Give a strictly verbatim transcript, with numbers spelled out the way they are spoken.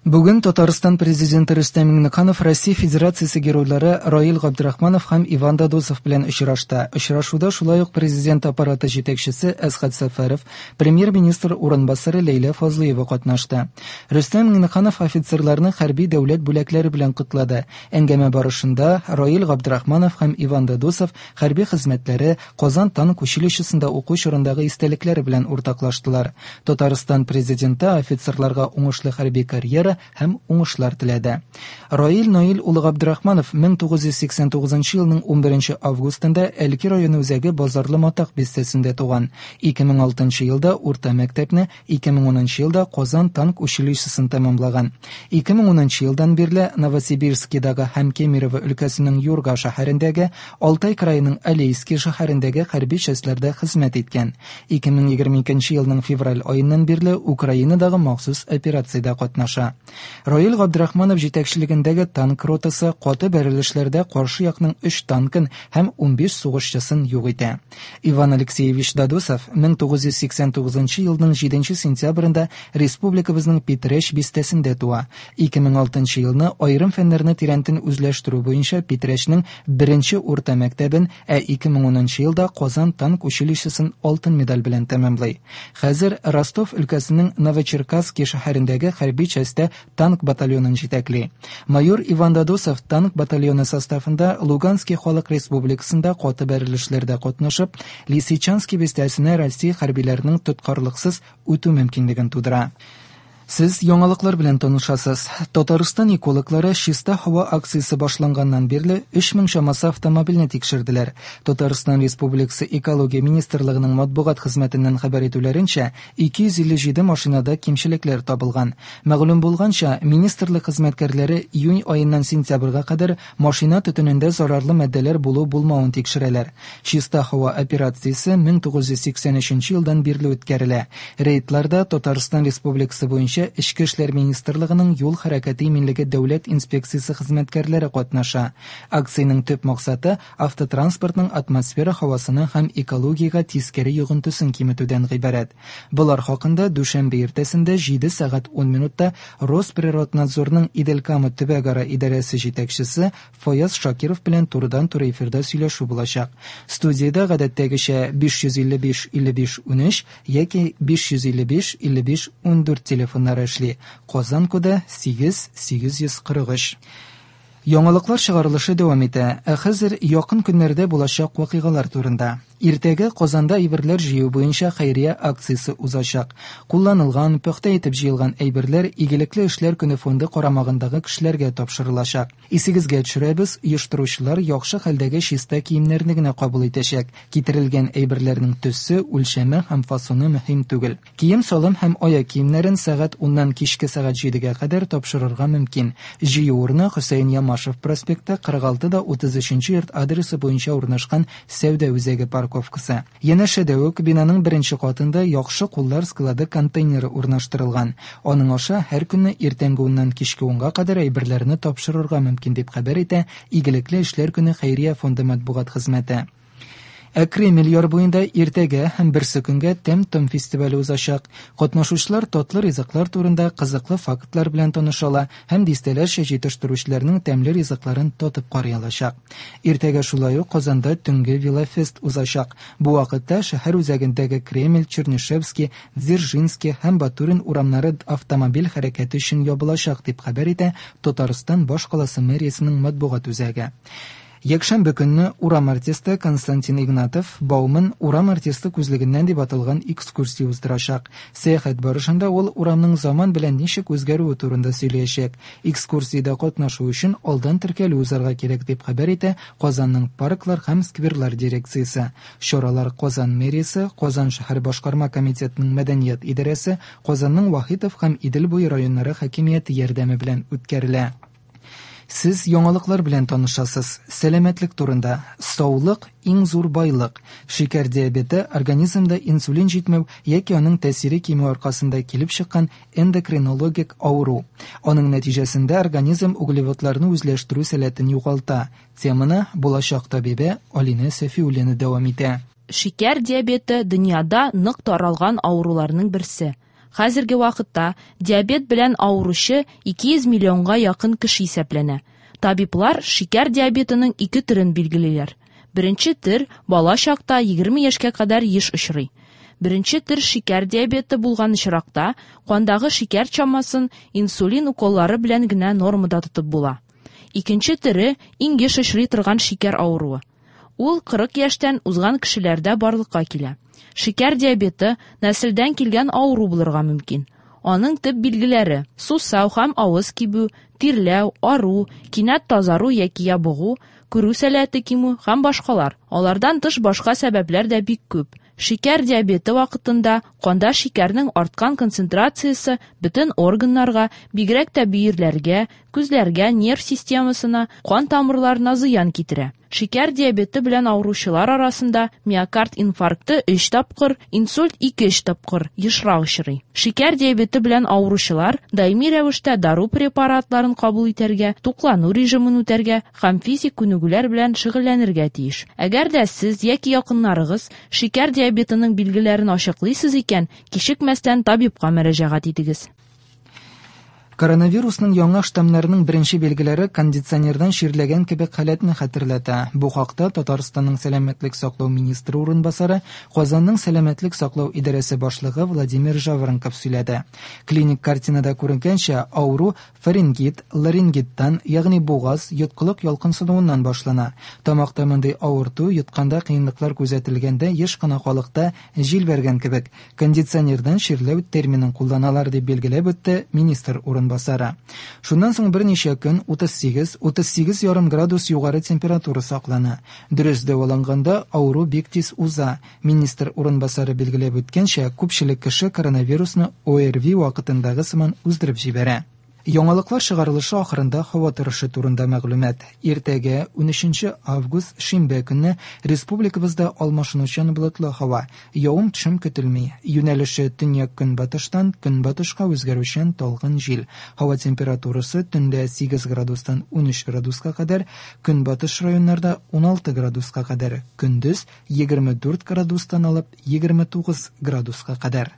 Бүген Татарстан президенты Рөстәм Миңнеханов Россия Федерациясе геройлары Раил Габдрахманов һәм Иван Дадусов белән очрашты. Очрашуда шулай ук президент аппараты җитәкчесе Әсгать Сәфәров, премьер-министр урынбасары Ләйлә Фазлыева катнашты. Рөстәм Миңнеханов офицерларны хәрби дәүләт бүләкләре белән котлады. Әңгәмә барышында Раил Габдрахманов һәм Иван Дадусов хәрби хезмәтләре, Казан танк училищесында уку чорындагы истәлекләре белән уртаклаштылар. Татарстан президенты офицерларга уңышлы хәрби карьера һәм уңышлар теләде. Раил Наил улы Габдрахманов мең тугыз йөз сиксән тугызынчы елның унберенче августында Әлки районы үзәге Базарлы Матак бистәсендә туган. ике мең алтынчы елда урта мәктәпне, ике мең унынчы елда Казан танк училищесын тәмамлаган. ике мең унынчы елдан бирле Новосибирскидагы һәм Кемерово өлкәсенең Юрга шәһәрендәге, Алтай краеның Алейский шәһәрендәге хәрби частьләрдә хезмәт иткән. ике мең егерме икенче елның февраль аеннан бирле Украинадагы махсус операциядә катнаша. Раил Габдрахманов җитәкчелегендәге танк ротасы каты бәрелешләрдә каршы якның өч танкын һәм унбиш сугышчысын юк итә. Иван Алексеевич Дадусов мең тугыз йөз сиксән тугызынчы елның җиденче сентябрендә республикабызның Питрәч бистәсендә туа. ике мең алтынчы елны аерым фәннәрне тирәнтен үзләштерү буенча Питрәчнең беренче урта мәктәбен, ә ике мең унынчы елда Казан танк училищесын алтын медаль белән тәмамлый. Хәзер Ростов өлкәсенең Новочеркасск шәһәрендәге хәрби частьтә танк батальонын җитәкли. Майор Иван Дадусов танк батальоны составында Луганский халык республикасында каты бәрелешләрдә катнашып, Лисичанский бистәсенә Россия хәрбиләренең тоткарлыксыз үтү мөмкинлеген тудыра. Сез яңалыклар белән танышасыз. Татарстан экологлары чиста һава акциясе башланганнан бирле өч мең чамасы автомобильне тикшерделәр. Татарстан Республикасы экология министрлыгының матбугат хезмәтеннән хәбәр итүләренчә, ике йөз илле җиде машинада кимчелекләр табылган. Мәгълүм булганча, министрлык хезмәткәрләре июнь аеннан сентябрьгә кадәр машина төтенендә зарарлы мәддәләр булу-булмавын тикшерәләр. Чиста һава операциясе мең тугыз йөз сиксән өченче елдан бирле үткәрелә. Рейдларда Татарстан Республикасы буенча Эчке эшләр министрлыгының юл хәрәкәте иминлеге дәүләт инспекциясе хезмәткәрләре катнаша. Акциянең төп максаты автотранспортның атмосфера һавасына һәм экологиягә тискәре йогынтысын киметүдән гыйбарәт. Булар хакында дүшәмбе иртәсендә җиде сәгать ун минутта Росприроднадзорның Иделкама төбәгара идарәсе җитәкчесе Фаяз Шакиров белән турыдан-туры эфирда сөйләшү булачак. Студиядә гадәттәгечә биш йөз илле биш илле биш унөч яки биш йөз илле биш илле биш ундүрт телефон эшли. Казан коды сигез сигез йөз кырык өч. Яңалыклар чыгарылышы дәвам итә. Ә хәзер якын көннәрдә булачак вакыйгалар турында. Иртәгә Казанда әйберләр җыю буенча хәйрия акциясе узачак. Кулланылган, пөхтә итеп җыелган әйберләр Игелекле эшләр көне фонды карамагындагы кешеләргә тапшырылачак. Исегезгә төшерәбез, оештыручылар яхшы хәлдәге чиста киемнәрне генә кабул итәчәк. Китерелгән әйберләрнең төсе, үлчәме һәм фасоны мөһим түгел. Кием салым һәм аяк киемнәрен сәгать уннан кичке сәгать җидегә кадәр тапшырырга мөмкин. Җыю урыны Хөсәен Ямашев проспекты кырык алты да утыз өченче йорт адресы буенча урнашкан сәүдә үзәге парковкасы. Янәшәдә үк бинаның беренче катында яхшы куллар склады контейнеры урнаштырылган. Аның аша һәр көнне иртәнге уннан кичке унга кадәр әйберләрне тапшырырга мөмкин дип хәбәр итә Игелекле эшләр көне хәйрия фонды матбугат хезмәте. Ә Кремль яр буенда иртәгә һәм берсе көнгә Тәм-Том фестивале узачак. Катнашучылар татлы ризыклар турында кызыклы фактлар белән танышала һәм дистәләрчә җитештерүчеләрнең тәмле ризыкларын татып карый алачак. Иртәгә шулай ук Казанда төнге велофест узачак. Бу вакытта шәһәр үзәгендәге Кремль, Чернышевский, Дзержинский һәм Батурин урамнары автомобиль хәрәкәте өчен ябылачак дип хәбәр итә Татарстан баш каласы мэриясенең матбугат үзәге. Якшәмбе көнне урам артисты Константин Игнатов Бауман урам артисты күзлегеннән дип аталган экскурсия уздырачак. Сәяхәт барышында ул урамның заман белән ничек үзгәрүе турында сөйләячәк. Экскурсиядә катнашу өчен алдан теркәлү узарга кирәк дип хәбәр итә Казанның парклар һәм скверлар дирекциясе. Чаралар Казан мэриясе, Казан шәһәр башкарма комитетының мәдәният идарәсе, Казанның Вахитов һәм Идел буе районнары хакимияте ярдәме белән үткәрелә. Сез яңалыклар белән танышасыз. Сәламәтлек турында. Саулык иң зур байлык. Шикәр диабеты организмда инсулин җитмәү яки аның тәэсире кимү аркасында килеп чыккан эндокринологик авыру. Аның нәтиҗәсендә организм углеводларны үзләштерү сәләтен югалта. Теманы булачак табибе Алина Сафиуллина дәвам итә. Шикәр диабеты дөньяда нык таралган авыруларның берсе. Хәзерге вакытта диабет белән авыручы ике йөз миллионга якын кеше исәпләнә. Табиблар шикәр диабетының ике төрен билгелиләр. Беренче төр бала чакта егерме яшькә кадәр еш очрый. Беренче төр шикәр диабеты булган очракта кандагы шикәр чамасын инсулин уколлары белән генә нормада тотып була. Икенче төре иң еш очрый торган шикәр авыруы. Ул кырык яшьтән узган кешеләрдә барлыкка килә. Шикәр диабеты нәселдән килгән авыру булырга мөмкин. Аның төп билгеләре: сусау һәм авыз кибү, тирләү, ару, кинәт тазару яки ябыгу, күрү сәләте кимү һәм башкалар. Алардан тыш башка сәбәпләр дә бик күп. Шикәр диабеты вакытында канда шикәрнең арткан концентрациясе бөтен органнарга, бигрәк тә бөерләргә, күзләргә, нерв системасына, кан тамырларына зыян китерә. Шикәр диабеты белән авыручылар арасында миокард инфаркты өч тапкыр, инсульт ике-өч тапкыр ешрак очрый. Шикәр диабеты белән авыручылар даими рәвештә дару препаратларын кабул итәргә, туклану режимын үтәргә һәм физик күнегүләр белән шөгыльләнергә тиеш. Әгәр дә сез яки якыннарыгыз шикәр диабетының билгеләрен ачыклыйсыз икән, кичекмәстән табибка мөрәҗәгать итегез. Коронавирусның яңа штаммнарының беренче билгеләре кондиционердан ширләгән кебек халәтне хәтерләтә. Бу хакта Татарстанның сәламәтлек саклау министры урынбасары, Казанның сәламәтлек саклау идарәсе башлыгы Владимир Жаворонков сөйләде. Клиник картинада күренгәнчә, авыру фарингит, ларингиттан, ягъни бугаз, йоткылык ялкынсынуыннан башлана. Тамакта мондый авырту йотканда кыенлыклар күзәтелгәндә еш кына халыкта җил бәргән кебек. Кондиционердан ширләү терминын кулланалар дип билгеләп үтте министр урынбасары. Басара. Шуннан соң берничә көн утыз сигез - утыз сигез и пять градус югары температура саклана. Дөрес дәваланганда авыру бик тиз уза. Министр урынбасары билгеләп үткәнчә, күпчелек кеше коронавирусны О Р В вакытындагы сыман уздырып җибәрә. Яңалыклар чыгарылышы ахырында һава торышы турында мәгълүмат. Иртәгә унөченче август шимбә көнне республикабызда алмашынучан болытлы һава, явым-төшем көтелми. Юнәлеше төньяк-көнбатыштан көнбатышка үзгәрүчән талгын җил. Һава температурасы төндә сигез градустан унөч градуска кадәр, көнбатыш районнарда уналты градуска кадәр, көндез егерме дүрт градустан алып егерме тугыз градуска кадәр.